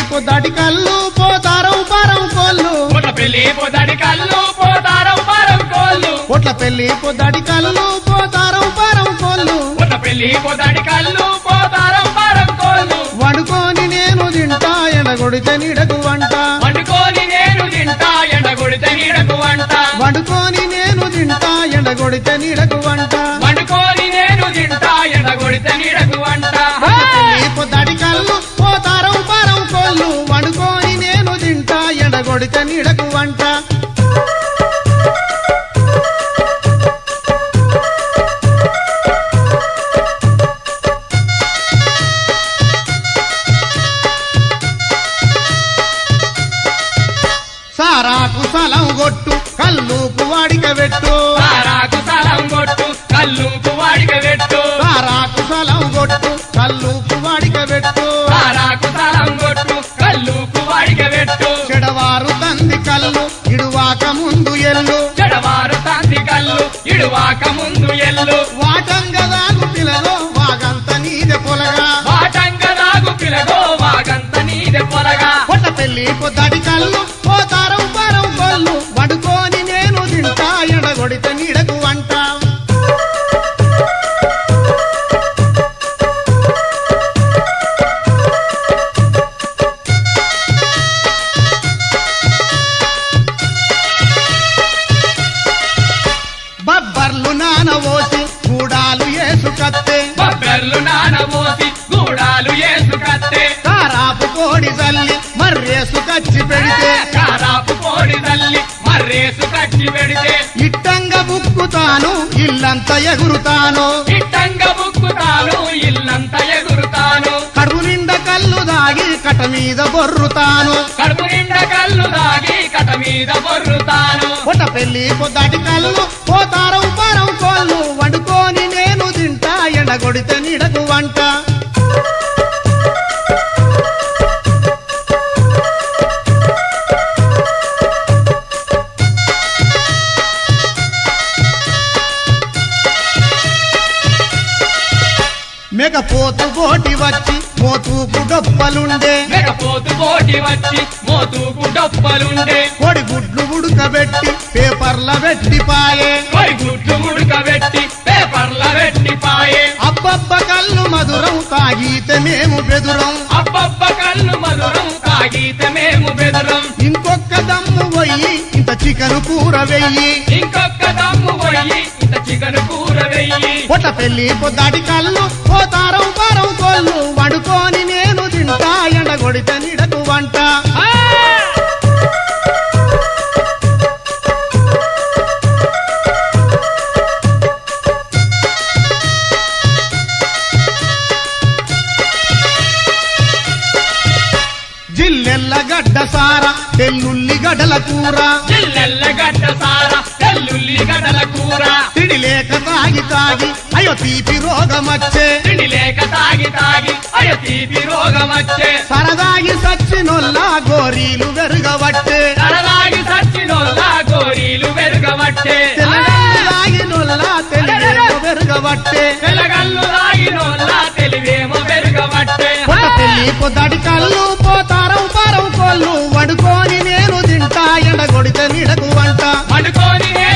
పొద్దాటి కళ్ళు పోతారం పారం కోళ్ళు పొట్ల పెళ్లి పొద్దాటి కళ్ళు పోతారం పారం కోళ్ళు పొట్ల పెళ్లి పొద్దాటి కళ్ళు పోతారం పారం కోళ్ళు పొట్ల పెళ్లి పొద్దాటి కళ్ళు పోతారం పారం కోళ్ళు వండుకొని నేను తింటా ఎండగొడితే నీడకు వంట వండుకొని నేను తింటా ఎండగొడితే నీడకు వంట వండుకొని నేను తింటా ఎండగొడితే నీడకు వంట వండుకొని నేను తింటా ఎండగొడితే నీడకు వంట పెళ్లి పొద్దాటి కళ్ళు పోతారం పారం కోళ్ళు వండుకొని నేను తింటా ఎండగొడితే నీడకు వంట సారాకు సలం కొట్టు కల్లుకు వాడిక పెట్టు సారాకు సలం కొట్టు కల్లుకు వాడిక పెట్టు సారాకు సలం కొట్టు కల్లుకు వాడిక పెట్టు సారాకు సలం కొట్టు కల్లుకు వాడిక పెట్టు చెడవారు తంది కళ్ళు ఇడువాక ముందు ఎల్లు చెడవారు తంది కళ్ళు ఇడువాక ముందు ఎల్లు వాటంగదాగు పిలలో వాగంత నీదె పొలగా వాటంగదాగు పిలగో వాగంత నీదె పొలగా పొట్ట పెళ్లి పొద్దాటి కళ్ళు పోతారం పారం కోళ్ళు వండుకొని నేను తింటా ఎండగొడితే నీడకు వంట బబ్బర్లు నానవోసి గూడాలు ఏసుకత్తే బబ్బెర్లు నానబోసి గూడాలు ఏసుకత్తే కారాపు కోడి జల్లి మర్రేసు కచ్చి పెడితే కారాపు కోడి తల్లి మర్రేసు కట్టి పెడితే ఇట్టంగ బుక్కుతాను ఇల్లంత ఎగురుతాను ఇట్టంగ బుక్కుతాను ఇల్లంత ఎగురుతాను కడుపు నిండా కళ్ళు దాగి కట మీద బొర్రుతాను కడుపు నిండా కళ్ళు దాగి కట మీద బొర్రుతాను పొట్ట పెళ్లి పొద్దాటి కళ్ళు పోతారం పారం కోళ్ళు వండుకొని నేను తింటా ఎండగొడితే నీడకు వంట మేకపోతు బోటి వచ్చి మోతూకు డొప్పలుండే మెకపోతు కోటి వచ్చి మోతుకు డొప్పలుండే కోడి గుడ్లు ఉడకబెట్టి పేపర్ల పెట్టిపాయే కొరి గుడ్లు ఉడకబెట్టి పేపర్ల పెట్టిపాయే అబ్బబ్బ కళ్ళు మధురం తాగితే మేము బెదురం అబ్బబ్బ కళ్ళు మధురం తాగితే మేము బెదరం ఇంకొక్క దమ్ము పోయి ఇంత చికెన్ కూర వెయ్యి ఇంకొక దమ్ము పోయి ఇంత చికెన్ కూర వెయ్యి పొట్ట పెళ్లి పొద్దాటి కళ్ళు పోతారం పారం కోళ్ళు వండుకొని నేను తింటా ఎండగొడితే నీడకు వంట జిల్లెల్ల గడ్డ సార తెల్లుల్లి గడల కూర చిల్లెల్ల గడ్డ సార తెల్లుల్లి గడల కూర తిడి లేక తాగి తాగి అయ్యో తీపి రోగమచ్చే తిండి లేక తాగి తాగి అయ్య తీపి రోగం వచ్చే సరదాగి సచ్చినొల్లా గోరీలు వెరుగబట్టే తలలాగి సచ్చినోళ్ళ గోరీలు వెరుగబట్టే తెల్లగాగినొల్లా తెలివేమో వెరుగబట్టే తెలగల్లు రాగినోళ్ళ తెలివేమో వెరుగబట్టే పొట్ట పెళ్లి పొద్దాటి కళ్ళు పోతారం పారం కోళ్ళు వండుకొని నేను తింటా ఎండగొడితే నీడకు వంట వండుకొని